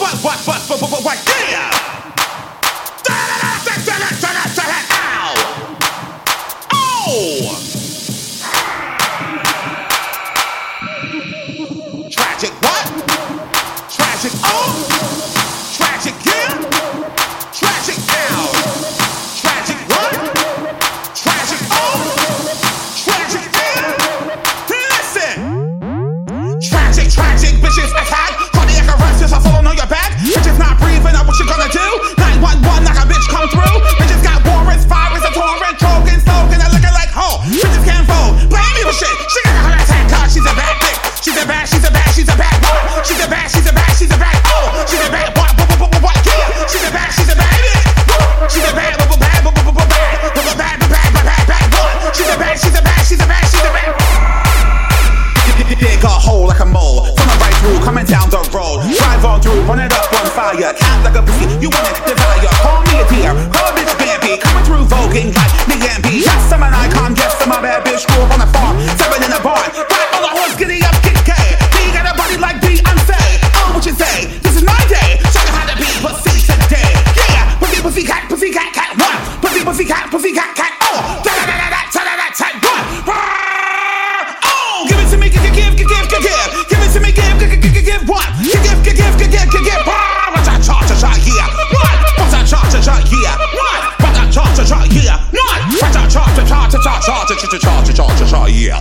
yeah! Oh! Tragic what? Tragic oh! Tragic yeah! Tragic out! Tragic what? Tragic oh! Tragic yeah! Listen! Tragic bitches attack! Cardiac arrest if I fall on your back! Bitches not breathing, now what you gonna do? 911 like a bitch come through! Bitches got warrants, virus, a torrent, choking, soaking, and looking like ho! Bitches can't fold, blame me for shit! She got a heart attack cause she's a bad bitch! She's a bad what? She's a bad, she's a bad, oh! She's a bad, what, yeah! She's a bad bitch! She's a bad, what? She's a bad. Dig a hole like a mole, from the right through, coming down the road. Drive on through, run it up on fire. Cat like a pussy, you want it, devour. Call me a deer, call a bitch Bambi. Coming through voguing like the Yambi. Yes, I'm an icon, yes, I'm a bad bitch. Grew up on the farm, 7 in the barn. Right on the horse, giddy up, kick K. B got a body like Beyonce. Oh, what you say? This is my day. Show you how to be pussy today. Yeah, pussy cat, what? Pussy cat, oh, da-da-da-da-da-da-da-da-da, what? Give it to me, give. Give it to me, give what? Give. What's that cha-cha-cha, yeah? What? What's that cha-cha-cha, yeah? What? What's that cha-cha-cha, yeah? What? What's that cha-cha-cha, yeah?